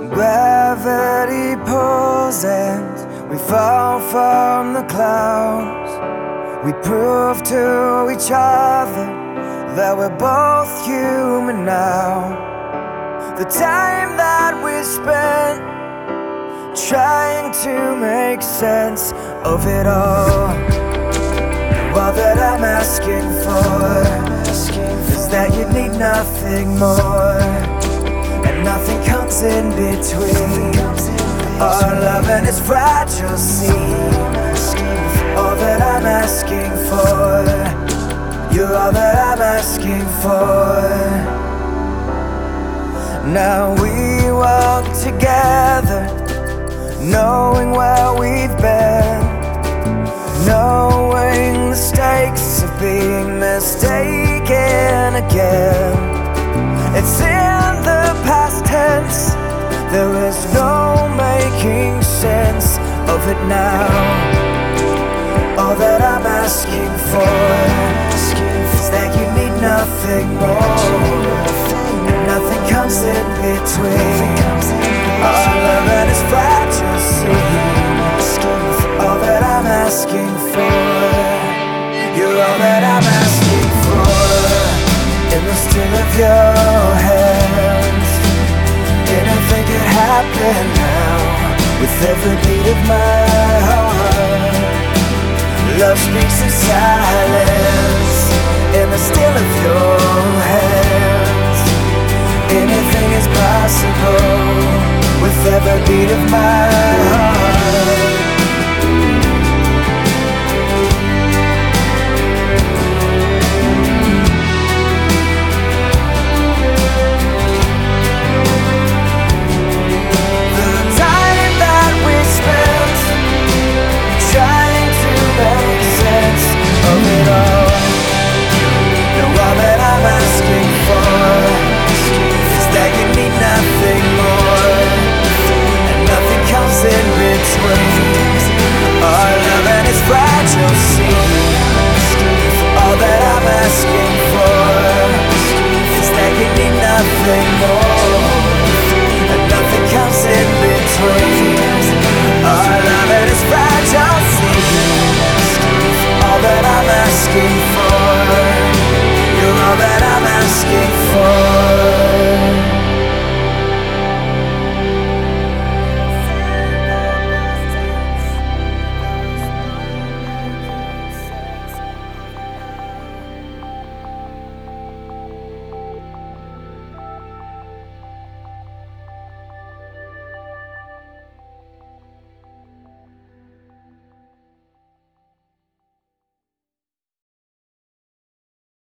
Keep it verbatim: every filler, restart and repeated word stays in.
Gravity pulls and we fall from the clouds. We prove to each other that we're both human now. The time that we spent trying to make sense of it all. All that I'm asking for is that you need nothing more, and nothing comes in between. Our love and its fragile seams. All that I'm asking for, you're all that I'm asking for. Now we walk together, knowing where we've been, knowing the stakes of being mistaken again. It's in the past tense, there is no making sense of it now. All that I'm asking for is that you need nothing more, and nothing comes in between. Our love and its fragile seams. All that I'm asking for, you're all that I'm asking for. In the still of your hands, anything could happen now. With every beat of my heart, love speaks in silence. In the still of your hands, anything is possible. With every beat of my